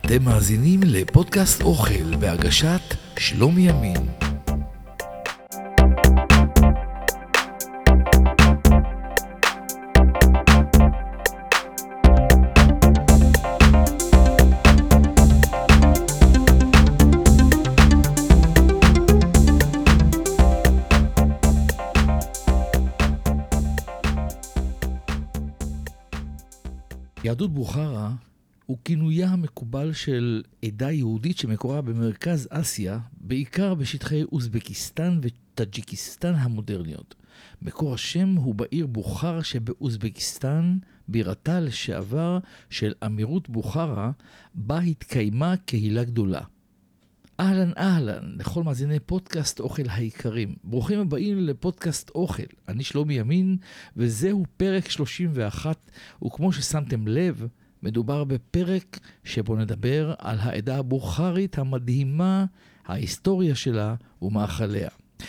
אתם מאזינים לפודקאסט אוכל בהגשת שלומי ימין. יהדות בוכרה הוא כינויה המקובל של עדה יהודית שמקורה במרכז אסיה, בעיקר בשטחי אוזבקיסטן וטאג'יקיסטן המודרניות. מקור השם הוא בעיר בוכרה שבאוזבקיסטן, בירתה לשעבר של אמירות בוכרה, בה התקיימה קהילה גדולה. אהלן לכל מאזיני פודקאסט אוכל היקרים. ברוכים הבאים לפודקאסט אוכל. אני שלומי ימין, וזהו פרק 31, וכמו ששמתם לב, מדובר בפרק שבו נדבר על העדה הבוכרית המדהימה, ההיסטוריה שלה ומאכליה.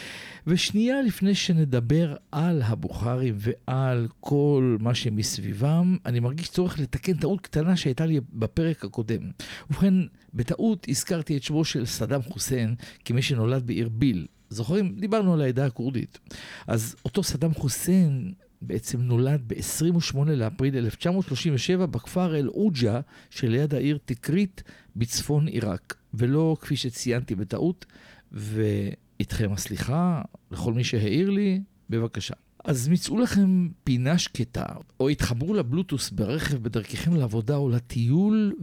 ושנייה לפני שנדבר על הבוכרים ועל כל מה שמסביבם, אני מרגיש צורך לתקן טעות קטנה שהייתה לי בפרק הקודם. ובכן, בטעות הזכרתי את שמו של סדאם חוסיין כמי שנולד בעיר ביל. זוכרים? דיברנו על העדה הקורדית. אז אותו סדאם חוסיין בעצם נולד ב-28 לאפריל 1937 בכפר אל-עוג'ה שליד העיר תקרית בצפון עיראק. ולא כפי שציינתי בטעות, ואיתכם הסליחה לכל מי שהעיר לי, בבקשה. אז מצאו לכם פינה שקטה, או התחברו לבלוטוס ברכב בדרככם לעבודה או לטיול,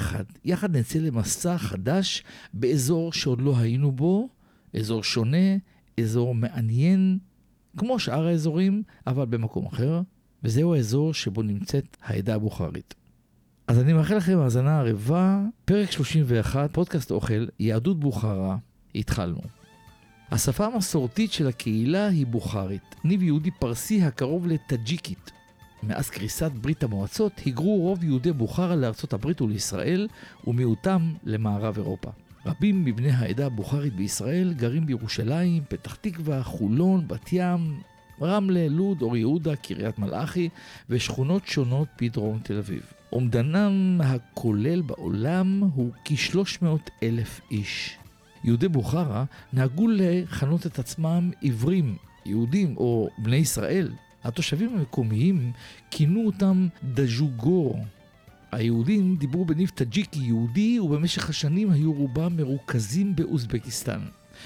ויחד נצא למסע חדש באזור שעוד לא היינו בו, אזור שונה, אזור מעניין, כמו שאר האזורים, אבל במקום אחר, וזהו האזור שבו נמצאת העדה הבוכרית. אז אני מאחל לכם האזנה ערבה, פרק 31, פודקאסט אוכל, יהדות בוכרה, התחלנו. השפה המסורתית של הקהילה היא בוכרית, ניב יהודי פרסי הקרוב לטאג'יקית. מאז קריסת ברית המועצות היגרו רוב יהודי בוכרה לארצות הברית ולישראל, ומיעוטם למערב אירופה. רבים מבני העדה הבוכרית בישראל גרים בירושלים, פתח תקווה, חולון, בת ים, רמלה, לוד, אור יהודה, קריית מלאכי ושכונות שונות בדרום תל אביב. אומדנם הכולל בעולם הוא כ-300,000 איש. יהודי בוכרה נהגו לכנות את עצמם עברים, יהודים או בני ישראל. התושבים המקומיים כינו אותם דז'וגור. היהודים דיברו בניב טאג'יקי יהודי, ובמשך השנים היו רובם מרוכזים באוזבקיסטן.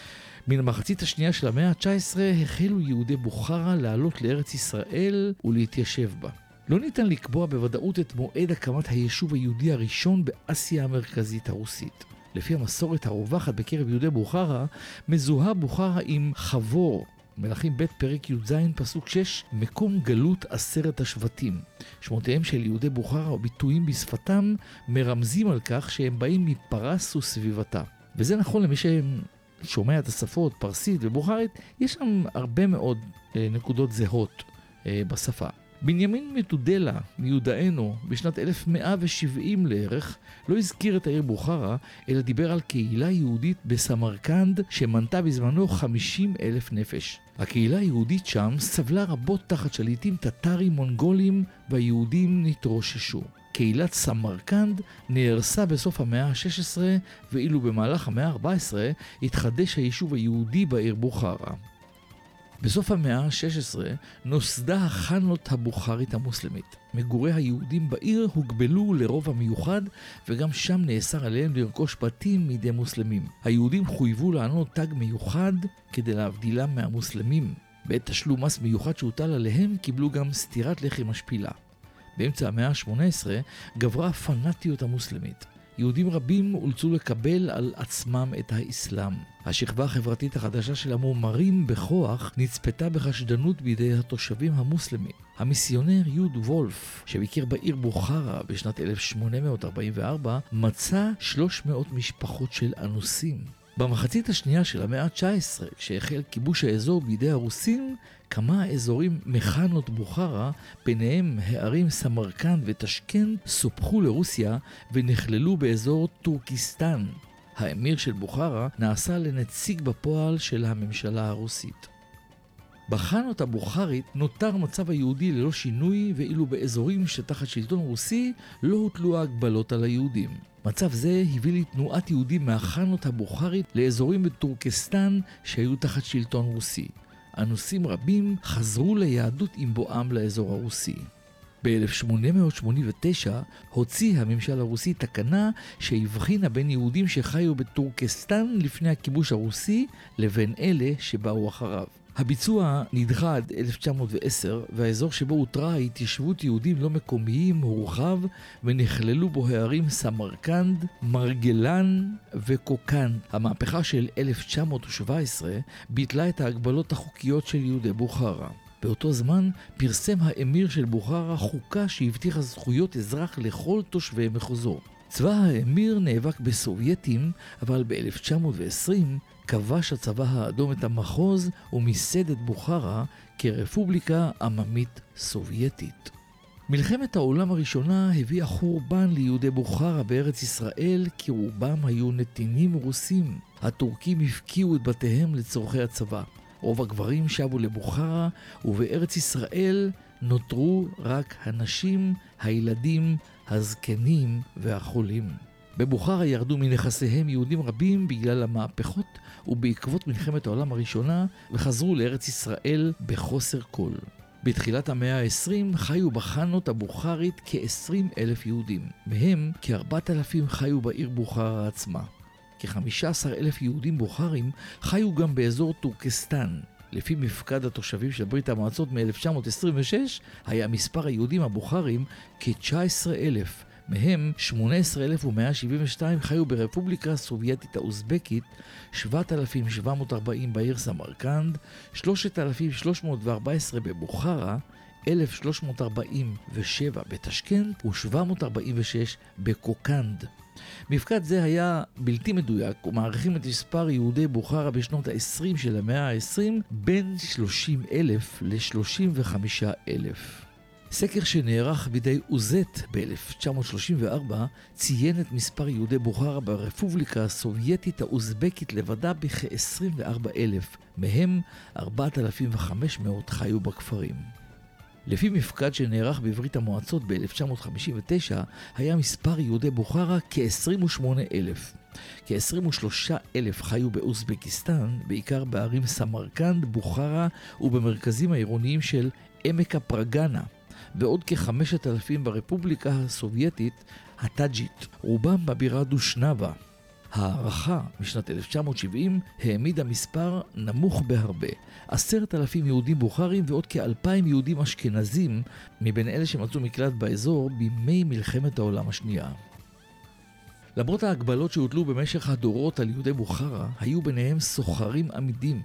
מן המחצית השנייה של המאה ה-19 החלו יהודי בוכרה לעלות לארץ ישראל ולהתיישב בה. לא ניתן לקבוע בוודאות את מועד הקמת היישוב היהודי הראשון באסיה המרכזית הרוסית. לפי המסורת הרווחת בקרב יהודי בוכרה, מזוהה בוכרה עם חבור. מלכים ב' פרק י"ז פסוק 6, מקום גלות 10 השבטים. שמותיהם של יהודי בוכרה וביטויים בשפתם מרמזים על כך שהם באים מפרס וסביבתה. וזה נכון למי ששומע את השפות פרסית ובוכרית, יש שם הרבה מאוד נקודות זהות בשפה. בנימין מתודלה מיודענו בשנת 1170 לערך לא הזכיר את העיר בוכרה, אלא דיבר על קהילה יהודית בסמרקנד שמנתה בזמנו 50,000 נפש. הקהילה היהודית שם סבלה רבות תחת שליטים טטרים מונגולים, והיהודים נתרוששו. קהילת סמרקנד נהרסה בסוף המאה ה-16, ואילו במהלך המאה ה-14 התחדש היישוב היהודי בעיר בוכרה. בסוף המאה ה-16 נוסדה החאנות הבוכרית המוסלמית. מגורי היהודים בעיר הוגבלו לרוב המיוחד, וגם שם נאסר עליהם לרכוש בתים מידי מוסלמים. היהודים חויבו לענוד תג מיוחד כדי להבדילם מהמוסלמים. בעת תשלום מס מיוחד שהוטל עליהם קיבלו גם סטירת לחי משפילה. באמצע המאה ה-18 גברה הפנאטיות המוסלמית. יהודים רבים אולצו לקבל על עצמם את האסלאם. השכבה החברתית החדשה של המומרים בכוח נצפתה בחשדנות בידי התושבים המוסלמים. המיסיונר יוד וולף, שביקר בעיר בוכרה בשנת 1844, מצא 300 משפחות של אנוסים. במחצית השנייה של המאה ה-19, כשהחל כיבוש האזור בידי הרוסים, כמה אזורים מחנות בוכרה, ביניהם הערים סמרקנד וטשקנט, סופחו לרוסיה ונכללו באזור טורקיסטן. האמיר של בוכרה נעשה לנציג בפועל של הממשלה הרוסית. בחאנות הבוכרית נותר מצב היהודי ללא שינוי, ואילו באזורים שתחת שלטון רוסי לא הוטלו ההגבלות על היהודים. מצב זה הביא לתנועת יהודים מהחאנות הבוכרית לאזורים בטורקסטן שהיו תחת שלטון רוסי. אנוסים רבים חזרו ליהדות עם בואם לאזור הרוסי. ב-1889 הוציא הממשל הרוסי תקנה שהבחינה בין יהודים שחיו בטורקסטן לפני הכיבוש הרוסי לבין אלה שבאו אחריו. הביצוע נדחה עד 1910, והאזור שבו הותרה התיישבות יהודים לא מקומיים הורחב ונכללו בו הערים סמרקנד, מרגלן וקוקן. המהפכה של 1917 ביטלה את ההגבלות החוקיות של יהודי בוכרה. באותו זמן פרסם האמיר של בוכרה חוקה שהבטיחה זכויות אזרח לכל תושבי מחוזו. צבא האמיר נאבק בסובייטים, אבל ב-1920 כבש הצבא האדום את המחוז ומיסד את בוכרה כרפובליקה עממית סובייטית. מלחמת העולם הראשונה הביאה חורבן ליהודי בוכרה בארץ ישראל, כי רובם היו נתינים רוסים. הטורקים הפקיעו את בתיהם לצורכי הצבא. רוב הגברים שבו לבוכרה, ובארץ ישראל נותרו רק הנשים, הילדים, הזקנים והחולים. בבוכרה ירדו מנכסיהם יהודים רבים בגלל המהפכות ובעקבות מלחמת העולם הראשונה, וחזרו לארץ ישראל בחוסר כל. בתחילת המאה ה-20 חיו בחאנות הבוכרית כ-20,000 יהודים. מהם כ-4,000 חיו בעיר בוכרה עצמה. כ-15,000 יהודים בוכרים חיו גם באזור טורקסטן. לפי מפקד התושבים של ברית המועצות מ-1926 היה מספר היהודים הבוכרים כ-19,000. מהם 18,172 חיו ברפובליקה הסובייטית האוזבקית, 7,740 בעיר סמרקנד, 3,314 בבוכרה, 1,347 בטשקנט ו-746 בקוקנד. מפקד זה היה בלתי מדויק ומעריכים את מספר יהודי בוכרה בשנות ה-20 של המאה ה-20 בין 30,000 ל-35,000. סקר שנערך בידי אוזט ב-1934 ציין את מספר יהודי בוכרה ברפובליקה הסובייטית האוזבקית לבדה בכ-24,000, מהם 4,500 חיו בכפרים. לפי מפקד שנערך בברית המועצות ב-1959 היה מספר יהודי בוכרה כ-28,000. כ-23,000 חיו באוזבקיסטן, בעיקר בערים סמרקנד, בוכרה ובמרכזים העירוניים של עמק הפרגנה, ועוד כ-5,000 ברפובליקה הסובייטית הטאג'ית, רובם בבירה דושנבה. הערכה משנת 1970 העמידה מספר נמוך בהרבה, 10,000 יהודים בוכרים ועוד כ-2,000 יהודים אשכנזים מבין אלה שמצאו מקלט באזור בימי מלחמת העולם השנייה. למרות ההגבלות שהוטלו במשך הדורות על יהודי בוכרה, היו ביניהם סוחרים עמידים.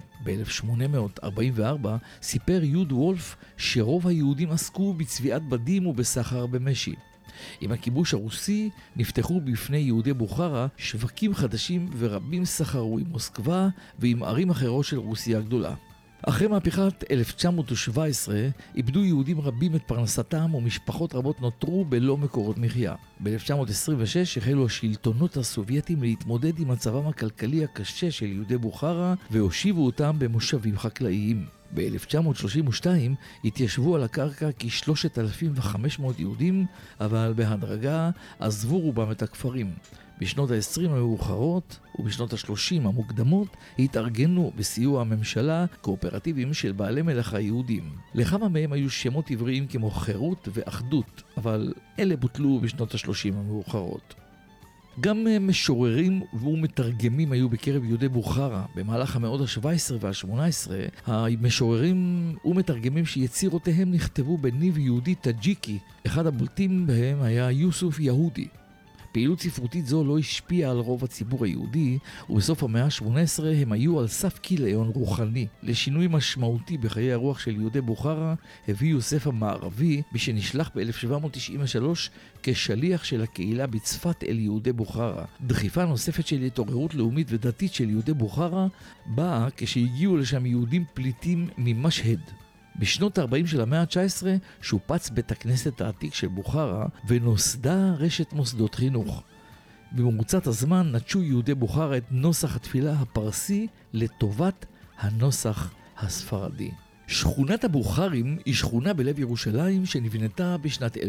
ב-1844 סיפר יוד וולף שרוב היהודים עסקו בצביעת בדים ובסחר במשי. עם הכיבוש הרוסי נפתחו בפני יהודי בוכרה שווקים חדשים ורבים סחרו עם מוסקבה ועם ערים אחרות של רוסיה הגדולה. אחרי מהפכת 1917 איבדו יהודים רבים את פרנסתם ומשפחות רבות נותרו בלא מקורות מחיה. ב-1926 החלו השלטונות הסובייטים להתמודד עם מצבם הכלכלי הקשה של יהודי בוכרה והושיבו אותם במושבים חקלאיים. ב-1932 התיישבו על הקרקע כ-3,500 יהודים, אבל בהדרגה עזבו רובם את הכפרים. בשנות ה-20 המאוחרות ובשנות ה-30 המוקדמות התארגנו בסיוע הממשלה קואופרטיבים של בעלי מלאכה יהודים. לכמה מהם היו שמות עבריים כמו חירות ואחדות, אבל אלה בוטלו בשנות ה-30 המאוחרות. גם משוררים ומתרגמים היו בקרב יהודי בוכרה. במהלך המאות ה-17 וה-18, המשוררים ומתרגמים שיצירותיהם נכתבו בניב יהודי טאג'יקי. אחד הבולטים בהם היה יוסוף יהודי. פעילות ספרותית זו לא השפיעה על רוב הציבור היהודי, ובסוף המאה ה-18 הם היו על סף כיליון רוחני. לשינוי משמעותי בחיי הרוח של יהודי בוכרה הביא יוסף המערבי, מי שנשלח ב-1793 כשליח של הקהילה בצפת אל יהודי בוכרה. דחיפה נוספת של התעוררות לאומית ודתית של יהודי בוכרה באה כשהגיעו לשם יהודים פליטים ממשהד. בשנות ה-40 של המאה ה-19 שופץ בית הכנסת העתיק של בוכרה ונוסדה רשת מוסדות חינוך. במרוצת הזמן נטשו יהודי בוכרה את נוסח התפילה הפרסי לטובת הנוסח הספרדי. שכונת הבוכרים היא שכונה בלב ירושלים שנבנתה בשנת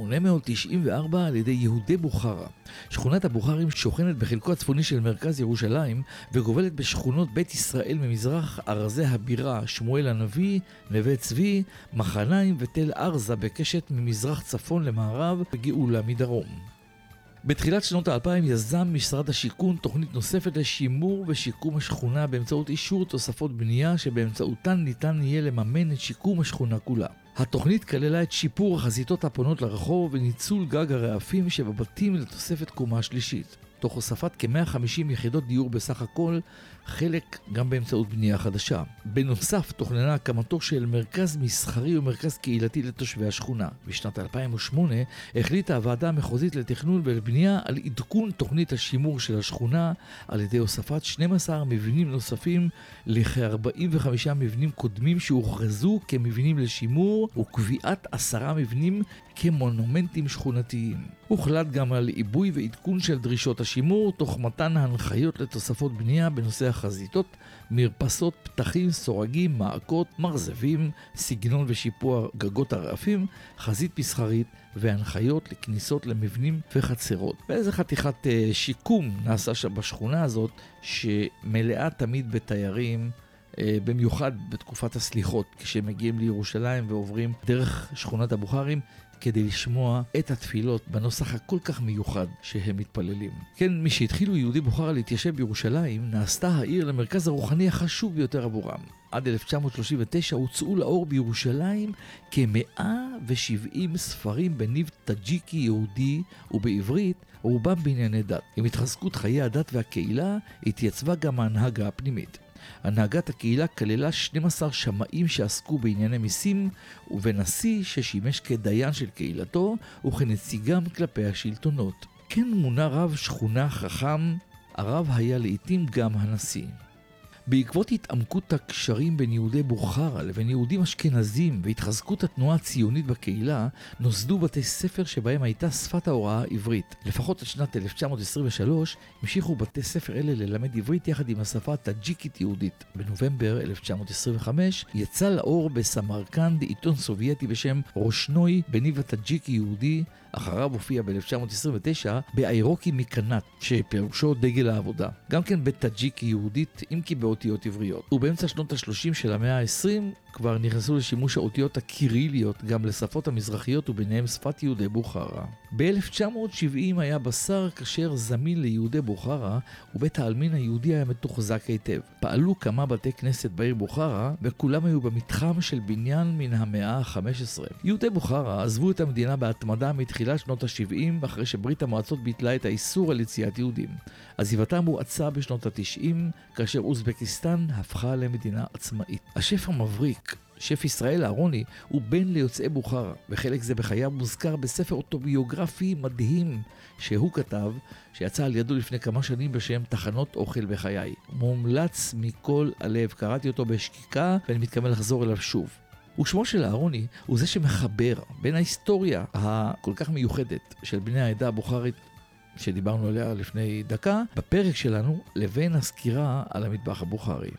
1894 על ידי יהודי בוכרה. שכונת הבוכרים שוכנת בחלקו הצפוני של מרכז ירושלים וגובלת בשכונות בית ישראל ממזרח, ארזי הבירה, שמואל הנביא, נווה צבי, מחניים ותל ארזה בקשת ממזרח צפון למערב וגאולה מדרום. בתחילת שנות ה-2000 יזם משרד השיכון תוכנית נוספת לשימור ושיקום השכונה באמצעות אישור תוספות בנייה שבאמצעותן ניתן יהיה לממן את שיקום השכונה כולה. התוכנית כללה את שיפור החזיתות הפונות לרחוב וניצול גג הרעפים שבבתים לתוספת קומה שלישית, תוך הוספת כ-150 יחידות דיור בסך הכל, חלק גם באמצעות בנייה חדשה. בנוסף, תוכננה הקמתו של מרכז מסחרי ומרכז קהילתי לתושבי השכונה. בשנת 2008 החליטה הוועדה המחוזית לתכנון ולבנייה על עדכון תוכנית השימור של השכונה על ידי הוספת 12 מבנים נוספים לכ-45 מבנים קודמים שהוכרזו כמבנים לשימור וקביעת 10 מבנים כמונומנטים שכונתיים. הוחלט גם על עיבוי ועדכון של דרישות השימור תוך מתן הנחיות לתוספות בנייה בנושא החזיתות, מרפסות, פתחים, סורגים, מעקות, מרזבים, סגנון ושיפוע גגות הרעפים, חזית מסחרית והנחיות לכניסות למבנים וחצרות. ואיזה חתיכת שיקום נעשה שם בשכונה הזאת שמלאה תמיד בתיירים, במיוחד בתקופת הסליחות כשמגיעים לירושלים ועוברים דרך שכונת הבוכרים כדי לשמוע את התפילות בנוסח הכל כך מיוחד שהם מתפללים. כן, מי שהתחילו יהודי בוכרה להתיישב בירושלים, נעשתה העיר למרכז הרוחני החשוב ביותר עבורם. עד 1939 הוצאו לאור בירושלים כ-170 ספרים בניב טאג'יקי יהודי ובעברית, רובם בענייני דת. עם התחזקות חיי הדת והקהילה התייצבה גם ההנהגה הפנימית. הנהגת הקהילה כללה 12 שמאים שעסקו בענייני מיסים ונשיא ששימש כדיין של קהילתו וכנציגם כלפי השלטונות. כן מונה רב שכונה חכם, הרב היה לעתים גם הנשיא. בעקבות התעמקות הקשרים בין יהודי בוכרה לבין יהודים אשכנזים והתחזקות התנועה הציונית בקהילה, נוסדו בתי ספר שבהם הייתה שפת ההוראה עברית. לפחות עד שנת 1923 המשיכו בתי ספר אלה ללמד עברית יחד עם השפה הטאג'יקית יהודית. בנובמבר 1925 יצא לאור בסמרקנד עיתון סובייטי בשם רושנוי בניב הטאג'יקי יהודי, אחריו הופיע ב-1929 באיירוקי מקנת, שפירושו דגל העבודה. גם כן בטאג'יקי יהודית, אם כי באותיות עבריות. ובאמצע שנות ה-30 של המאה ה-20 כבר נכנסו לשימוש האותיות הקיריליות גם לשפות המזרחיות וביניהם שפת יהודי בוכרה. ב-1970 היה בשר כשר זמין ליהודי בוכרה ובית העלמין היהודי היה מתוחזק היטב. פעלו כמה בתי כנסת בעיר בוכרה וכולם היו במתחם של בניין מן המאה ה-15. יהודי בוכרה עזבו את המדינה בהתמדה מתחילת שנות ה-70 אחרי שברית המועצות ביטלה את האיסור על יציאת יהודים. עזיבתם הואצה בשנות ה-90 כאשר אוזבקיסטן הפכה למדינה עצמאית. השף המבריק, שף ישראל אהרוני, הוא בן ליוצאי בוכרה, וחלק זה בחייו מוזכר בספר אוטוביוגרפי מדהים שהוא כתב, שיצא על ידו לפני כמה שנים בשם תחנות אוכל בחיי. מומלץ מכל הלב, קראתי אותו בשקיקה ואני מתכוון לחזור אליו שוב. ושמו של אהרוני הוא זה שמחבר בין ההיסטוריה הכל כך מיוחדת של בני העדה הבוכרית שדיברנו עליה לפני דקה בפרק שלנו לבין הסקירה על המטבח הבוכרי.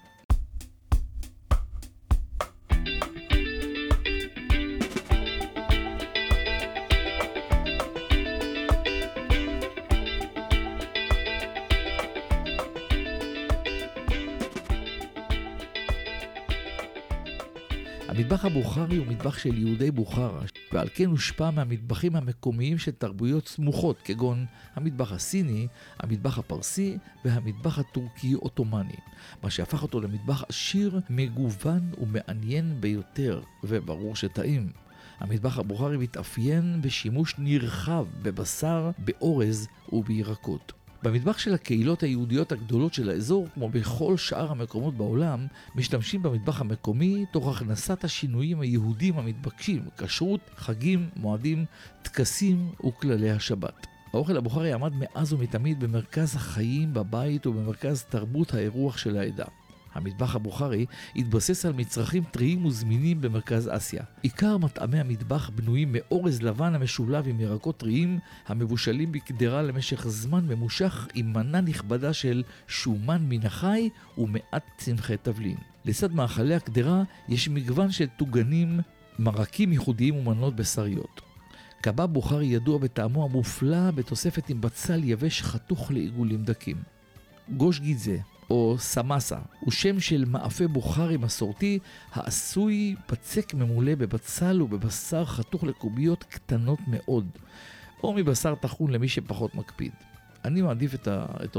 המטבח הבוכרי הוא מטבח של יהודי בוכרה, ועל כן הושפע מהמטבחים המקומיים של תרבויות סמוכות, כגון המטבח הסיני, המטבח הפרסי והמטבח הטורקי-אוטומני, מה שהפך אותו למטבח עשיר, מגוון ומעניין ביותר, וברור שטעים. המטבח הבוכרי מתאפיין בשימוש נרחב בבשר, באורז ובירקות. במטבח של הקהילות היהודיות הגדולות של האזור, כמו בכל שאר המקומות בעולם, משתמשים במטבח המקומי תוך הכנסת השינויים היהודיים המתבקשים, כשרות, חגים, מועדים, טקסים וכללי השבת. האוכל הבוכרי עמד מאז ומתמיד במרכז החיים בבית ובמרכז תרבות האירוח של העדה. המטבח הבוכרי התבסס על מצרכים טריים וזמינים במרכז אסיה. עיקר מטעמי המטבח בנויים מאורז לבן המשולב עם ירקות טריים המבושלים בקדרה למשך זמן ממושך עם מנה נכבדה של שומן מן החי ומעט צמחי תבלין. לצד מאכלי הקדרה יש מגוון של טוגנים, מרקים ייחודיים ומנות בשריות. קבב בוכרי ידוע בטעמו המופלא בתוספת עם בצל יבש חתוך לעיגולים דקים. גוש גיזה או סמסה הוא שם של מאפה בוכרי מסורתי העשוי בצק ממולא בבצל ובבשר חתוך לקוביות קטנות מאוד, או מבשר טחון למי שפחות מקפיד. אני מעדיף את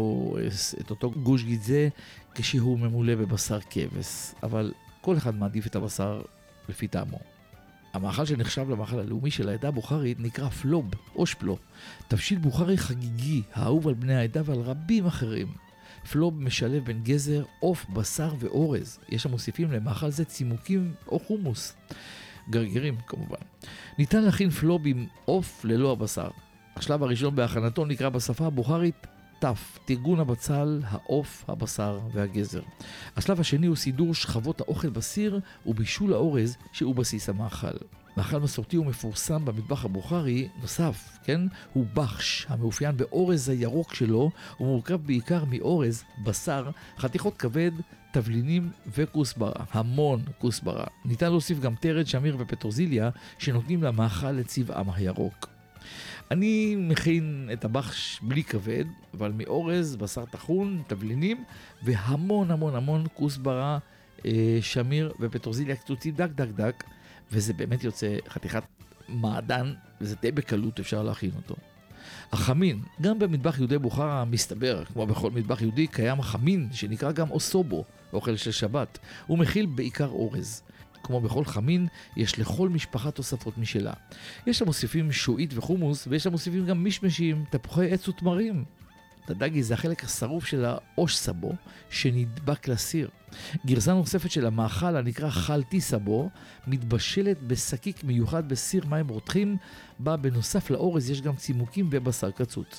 אותו גוש גיזה כשהוא ממולא בבשר כבש, אבל כל אחד מעדיף את הבשר לפי טעמו. המאכל שנחשב למאכל הלאומי של העדה הבוכרית נקרא פלוב או שפלו, תבשיל בוכרי חגיגי האהוב על בני העדה ועל רבים אחרים. פלוב משלב בין גזר, עוף, בשר ואורז. יש המוסיפים למאכל זה צימוקים או חומוס. גרגירים כמובן. ניתן להכין פלוב עם עוף ללא הבשר. השלב הראשון בהכנתו נקרא בשפה הבוכרית טף, תרגון הבצל, העוף, הבשר והגזר. השלב השני הוא סידור שכבות האוכל בסיר ובישול האורז שהוא בסיס המאכל. מאכל מסורתי ומפורסם במטבח הבוכרי נוסף, כן? הוא בחש, המאופיין באורז הירוק שלו, הוא מורכב בעיקר מאורז, בשר, חתיכות כבד, תבלינים וכוסברה. המון כוסברה. ניתן להוסיף גם תרד, שמיר ופטרוזיליה שנותנים למאכל את צבעם הירוק. אני מכין את הבחש בלי כבד, אבל מאורז, בשר טחון, תבלינים והמון המון המון כוסברה, שמיר ופטרוזיליה קצוצים דק דק דק, וזה באמת יוצא חתיכת מעדן, וזה די בקלות אפשר להכין אותו. החמין, גם במטבח יהודי בוכרה מסתבר, כמו בכל מטבח יהודי, קיים החמין שנקרא גם אוסובו, אוכל של שבת. הוא מכיל בעיקר אורז. כמו בכל חמין, יש לכל משפחה תוספות משלה. יש המוסיפים שועית וחומוס, ויש המוסיפים גם משמשים, תפוחי עץ ותמרים. דדגי זה החלק השרוף של האוש סבו, שנדבק לסיר. גרסה נוספת של המאכל הנקרא חלטי סבו, מתבשלת בשקיק מיוחד בסיר מים רותחים, בה בנוסף לאורז יש גם צימוקים ובשר קצוץ.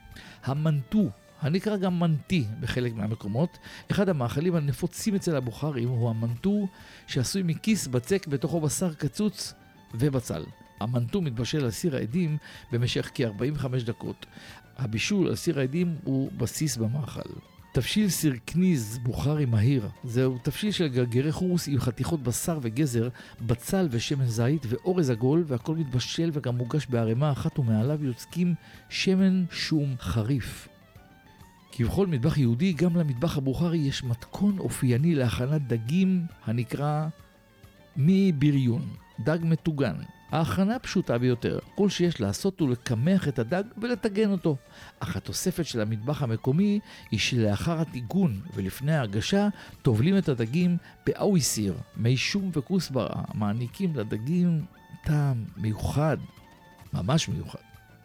המנטו, הנקרא גם מנטי בחלק מהמקומות, אחד המאכלים הנפוצים אצל הבוכרים הוא המנטו, שעשוי מכיס בצק בתוכו בשר קצוץ ובצל. המנטו מתבשל על סיר העדים במשך כ-45 דקות. הבישול על סיר העדים הוא בסיס במאכל. תבשיל סירקניז בוכרי מהיר. זהו תבשיל של גרגירי חומוס עם חתיכות בשר וגזר, בצל ושמן זית ואורז עגול, והכל מתבשל וגם מוגש בערימה אחת ומעליו יוצקים שמן שום חריף. כבכל מטבח יהודי, גם למטבח הבוכרי יש מתכון אופייני להכנת דגים הנקרא מי ביריון, דג מטוגן. ההכנה פשוטה ביותר. כל שיש לעשות הוא לקמח את הדג ולטגן אותו. אך התוספת של המטבח המקומי היא שלאחר הטיגון ולפני ההגשה טובלים את הדגים באוי סיר, מי שום וכוסברה, מעניקים לדגים טעם מיוחד, ממש מיוחד.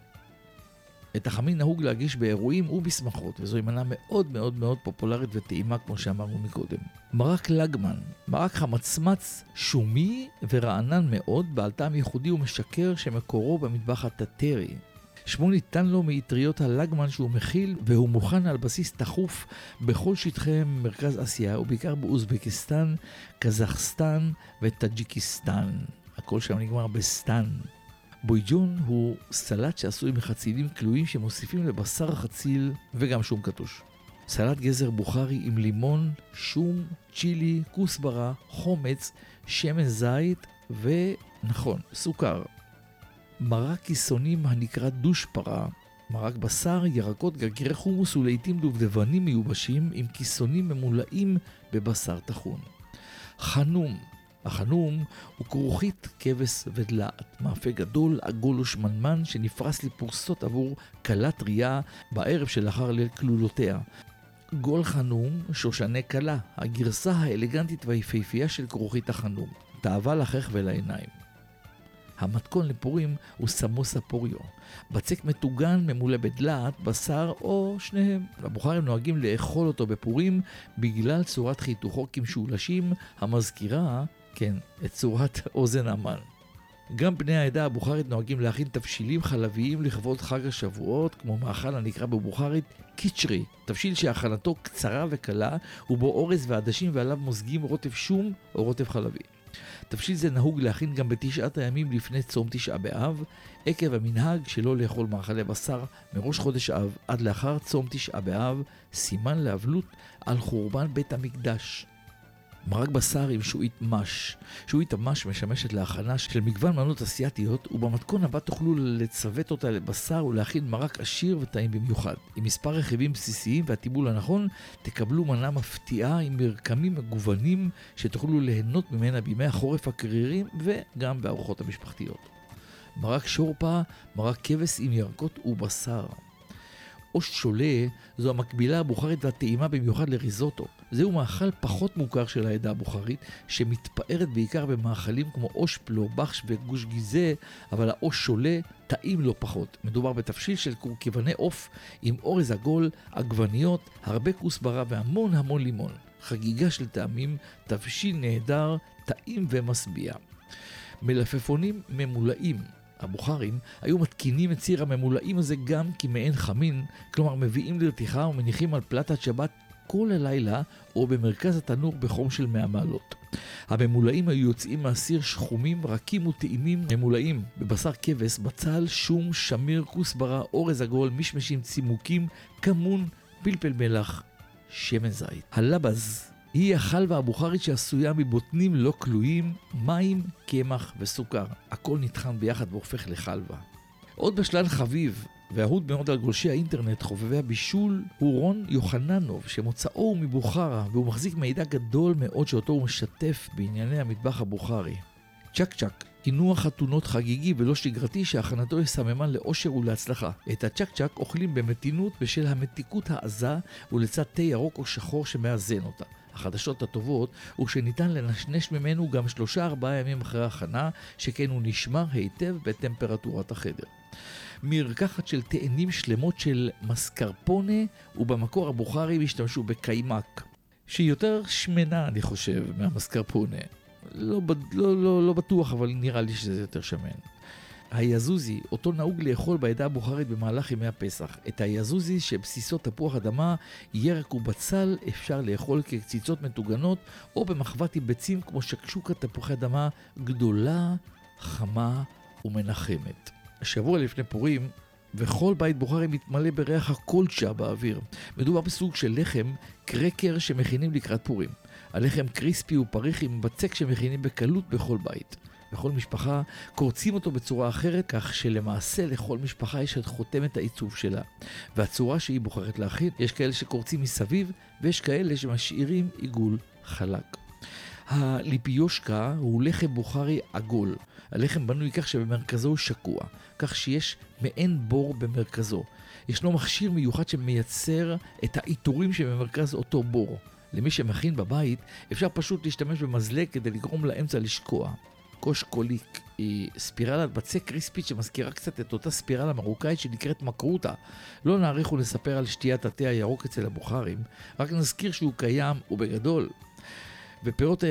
את החמין נהוג להגיש באירועים ובשמחות, וזוהי מנה מאוד מאוד מאוד פופולרית וטעימה כמו שאמרנו מקודם. מרק לגמן, מרק חמצמץ שומי ורענן מאוד, בעל טעם ייחודי ומשקר שמקורו במטבח הטטרי. שמו ניתן לו מאטריות הלגמן שהוא מכיל, והוא מוכן על בסיס תחוף בכל שטחי מרכז אסיה, ובעיקר באוזבקיסטן, קזחסטן וטאג'יקיסטן. הכל שם נגמר בסטן. בויג'ון הוא סלט שעשוי מחצילים כלואים שמוסיפים לבשר החציל וגם שום קטוש. סלט גזר בוכרי עם לימון, שום, צ'ילי, כוסברה, חומץ, שמן זית ונכון, סוכר. מרק כיסונים הנקרא דושפרה, מרק בשר, ירקות, גרגירי חומוס ולעיתים דובדבנים מיובשים עם כיסונים ממולאים בבשר טחון. חנום, החנום הוא כרוכית כבש ודלעת, מאפה גדול, עגול ושמנמן שנפרס לפורסות עבור קלה טריה בערב שלאחר ליל כלולותיה. גול חנום, שושני קלה, הגרסה האלגנטית והיפהפייה של כרוכית החנום, תאווה לחך ולעיניים. המתכון לפורים הוא סמוסה פוריו, בצק מטוגן ממולא בדלעת, בשר או שניהם. הבוכרים נוהגים לאכול אותו בפורים בגלל צורת חיתוכו כמשולשים המזכירה, כן, את צורת אוזן המן. גם בני העדה הבוכרית נוהגים להכין תבשילים חלביים לכבוד חג השבועות, כמו מאכל הנקרא בבוכרית קיצ'רי, תבשיל שהכנתו קצרה וקלה, ובו אורז ועדשים ועליו מוזגים רוטב שום או רוטב חלבי. תבשיל זה נהוג להכין גם בתשעת הימים לפני צום תשעה באב, עקב המנהג שלא לאכול מאכלי בשר מראש חודש אב עד לאחר צום תשעה באב, סימן לאבלות על חורבן בית המקדש. מרק בשר עם שועית מש. שועית המש משמשת להכנה של מגוון מנות אסיאתיות, ובמתכון הבא תוכלו לצוות אותה לבשר ולהכין מרק עשיר וטעים במיוחד. עם מספר רכיבים בסיסיים והטיבול הנכון, תקבלו מנה מפתיעה עם מרקמים מגוונים שתוכלו ליהנות ממנה בימי החורף הקרירים וגם בארוחות המשפחתיות. מרק שורפה, מרק כבש עם ירקות ובשר. עוש שולה זו המקבילה הבוכרית והטעימה במיוחד לריזוטו. זהו מאכל פחות מוכר של העדה הבוכרית, שמתפארת בעיקר במאכלים כמו עוש פלו, בחש וגוש גיזה, אבל העוש שולה טעים לא פחות. מדובר בתבשיל של קורקבני עוף עם אורז עגול, עגבניות, הרבה כוסברה והמון המון לימון. חגיגה של טעמים, תבשיל נהדר, טעים ומשביע. מלפפונים ממולאים. הבוכרים היו מתקינים את ציר הממולאים הזה גם כמעין חמין, כלומר מביאים לרתיחה ומניחים על פלטת שבת כל הלילה או במרכז התנור בחום של 100 מעלות. הממולאים היו יוצאים מהסיר שחומים, רכים וטעימים, ממולאים בבשר כבש, בצל, שום, שמיר, כוסברה, אורז עגול, משמשים, צימוקים, כמון, פלפל מלח, שמן זית. הלבז היא החלבה הבוכרית שעשויה מבוטנים לא כלואים, מים, קמח וסוכר. הכל נטחן ביחד והופך לחלבה. עוד בשלן חביב ואהוד מאוד על גולשי האינטרנט חובבי הבישול הוא רון יוחננוב, שמוצאו הוא מבוכרה והוא מחזיק מידע גדול מאוד שאותו הוא משתף בענייני המטבח הבוכרי. צ'ק צ'ק, כינוע חתונות חגיגי ולא שגרתי שהכנתו היא סממן לאושר ולהצלחה. את הצ'ק צ'ק אוכלים במתינות בשל המתיקות העזה ולצד תה ירוק או שחור שמאזן אותה. החדשות הטובות הוא שניתן לנשנש ממנו גם 3-4 ימים אחרי ההכנה, שכן הוא נשמר היטב בטמפרטורת החדר. מרקחת של תאנים שלמות של מסקרפונה, ובמקור הבוכרי השתמשו בקיימק, שהיא יותר שמנה אני חושב מהמסקרפונה. לא בטוח, אבל נראה לי שזה יותר שמן. היזוזי, אותו נהוג לאכול בעדה הבוכרית במהלך ימי הפסח. את היזוזי שבסיסו תפוח אדמה, ירק ובצל אפשר לאכול כקציצות מטוגנות או במחבת עם ביצים כמו שקשוקה תפוחי אדמה גדולה, חמה ומנחמת. השבוע לפני פורים, וכל בית בוכרי מתמלא בריח הקולצ'ה באוויר. מדובר בסוג של לחם קרקר שמכינים לקראת פורים. הלחם קריספי ופריך עם בצק שמכינים בקלות בכל בית. בכל משפחה קורצים אותו בצורה אחרת, כך שלמעשה לכל משפחה יש את חותמת העיצוב שלה. והצורה שהיא בוחרת להכין, יש כאלה שקורצים מסביב, ויש כאלה שמשאירים עיגול חלק. הליפיושקה הוא לחם בוכרי עגול. הלחם בנוי כך שבמרכזו הוא שקוע, כך שיש מעין בור במרכזו. ישנו מכשיר מיוחד שמייצר את העיטורים שבמרכז אותו בור. למי שמכין בבית, אפשר פשוט להשתמש במזלג כדי לגרום לאמצע לשקוע. קוש קוליק היא ספירלת בצק קריספית שמזכירה קצת את אותה ספירלה מרוקאית שנקראת מקרוטה. לא נעריך ולספר על שתיית התה הירוק אצל הבוכרים, רק נזכיר שהוא קיים ובגדול. ופירות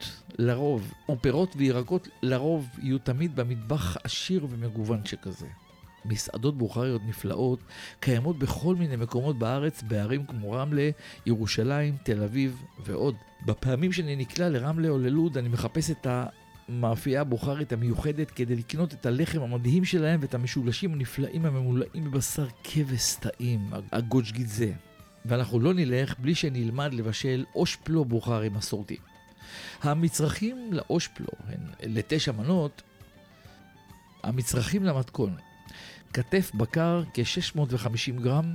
וירקות לרוב יהיו תמיד במטבח עשיר ומגוון שכזה. מסעדות בוכריות נפלאות קיימות בכל מיני מקומות בארץ, בערים כמו רמלה, ירושלים, תל אביב ועוד. בפעמים שאני נקלע לרמלה או ללוד אני מחפש את המאפייה הבוכרית המיוחדת כדי לקנות את הלחם המדהים שלהם ואת המשולשים הנפלאים הממולאים בבשר כבש טעים, הגוש גיזה. ואנחנו לא נלך בלי שנלמד לבשל עוש פלו בוכרי מסורתי. המצרכים לעוש פלו הן ל9 מנות. המצרכים למתכון: כתף בקר כ-650 גרם,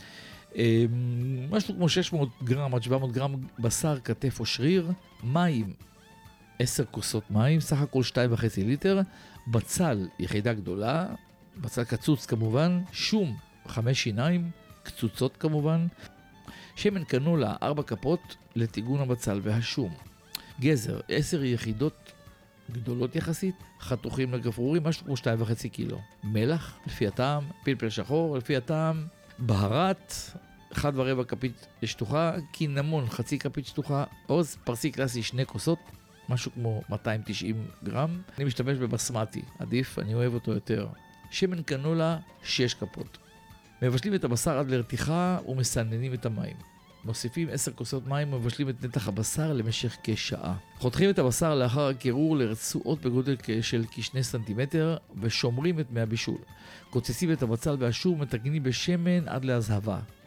משהו כמו 600 גרם עד 700 גרם בשר כתף או שריר, מים 10 כוסות מים, סך הכל 2.5 ליטר, בצל יחידה גדולה, בצל קצוץ כמובן, שום 5 שיניים, קצוצות כמובן, שמן קנולה 4 כפות לטיגון הבצל והשום, גזר 10 יחידות גדולות יחסית, חתוכים לגפרורים, משהו כמו 2.5 קילו, מלח לפי הטעם, פלפל שחור לפי הטעם, בהרת 1.25 כפית שטוחה, קינמון חצי כפית שטוחה, עוז פרסי קלאסי 2 כוסות, משהו כמו 290 גרם. אני משתמש בבסמטי, עדיף, אני אוהב אותו יותר. שמן קנולה 6 כפות. מבשלים את הבשר עד לרתיחה ומסננים את המים. מוסיפים 10 כוסות מים ומבשלים את נתח הבשר למשך כשעה. חותכים את הבשר לאחר הקירור לרצועות בגודל של כ2 סנטימטר ושומרים את מי הבישול. קוצצים את הבצל והשום ומטגנים בשמן עד להזהבה.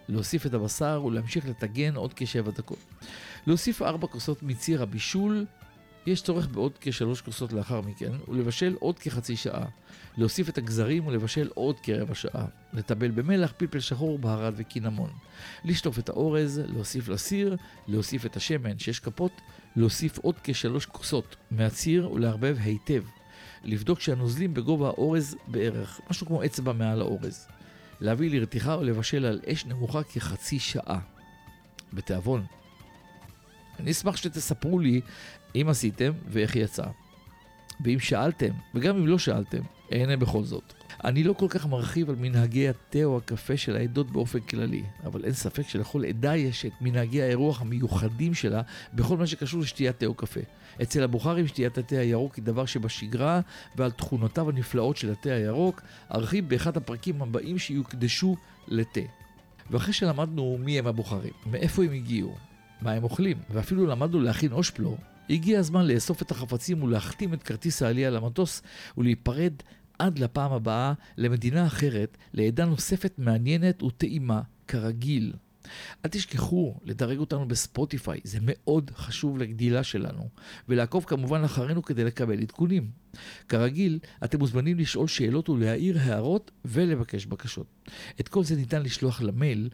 להוסיף את הבשר ולהמשיך לטגן עוד כ7 דקות. להוסיף 4 כוסות מציר הבישול, יש צורך בעוד כ3 כוסות לאחר מכן, ולבשל עוד כחצי שעה. להוסיף את הגזרים ולבשל עוד כרבע שעה. לטבל במלח, פלפל שחור, בהרת וקינמון. לשטוף את האורז, להוסיף לסיר, להוסיף את השמן 6 כפות, להוסיף עוד כ3 כוסות מהציר ולהרבב היטב. לבדוק שהנוזלים בגובה האורז בערך, משהו כמו אצבע מעל האורז. להביא לרתיחה ולבשל על אש נמוכה כחצי שעה. בתיאבון. אני אשמח שתספרו לי אם עשיתם ואיך יצא. ואם שאלתם, וגם אם לא שאלתם, אענה בכל זאת. אני לא כל כך מרחיב על מנהגי התה או הקפה של העדות באופן כללי, אבל אין ספק שלכל עדה יש את מנהגי האירוח המיוחדים שלה בכל מה שקשור לשתיית תה או קפה. אצל הבוכרים שתיית התה הירוק היא דבר שבשגרה, ועל תכונותיו הנפלאות של התה הירוק ארחיב באחד הפרקים הבאים שיוקדשו לתה. ואחרי שלמדנו מי הם הבוכרים, מאיפה הם הגיעו, מה הם אוכלים, ואפילו למדנו להכין אושפלו, הגיע הזמן לאסוף את החפצים ולהחתים את כרטיס העלייה למטוס ולהיפרד עד לפעם הבאה למדינה אחרת, לעדה נוספת מעניינת וטעימה, כרגיל. אל תשכחו לדרג אותנו בספוטיפיי, זה מאוד חשוב לגדילה שלנו, ולעקוב כמובן אחרינו כדי לקבל עדכונים. כרגיל, אתם מוזמנים לשאול שאלות ולהעיר הערות ולבקש בקשות. את כל זה ניתן לשלוח למייל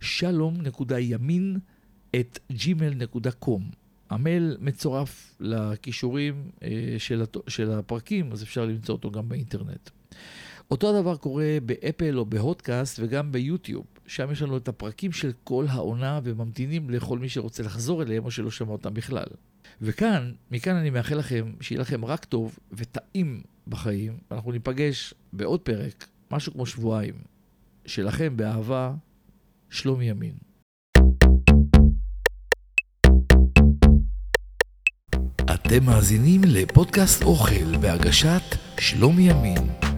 shalom.yamin@gmail.com. המייל מצורף לכישורים של הפרקים, אז אפשר למצוא אותו גם באינטרנט. אותו הדבר קורה באפל או בהודקאסט וגם ביוטיוב. שם יש לנו את הפרקים של כל העונה וממתינים לכל מי שרוצה לחזור אליהם או שלא שמע אותם בכלל. מכאן אני מאחל לכם שיהיה לכם רק טוב וטעים בחיים. אנחנו ניפגש בעוד פרק, משהו כמו שבועיים. שלכם באהבה, שלומי ימין. אתם מאזינים לפודקאסט אוכל בהגשת שלומי ימין.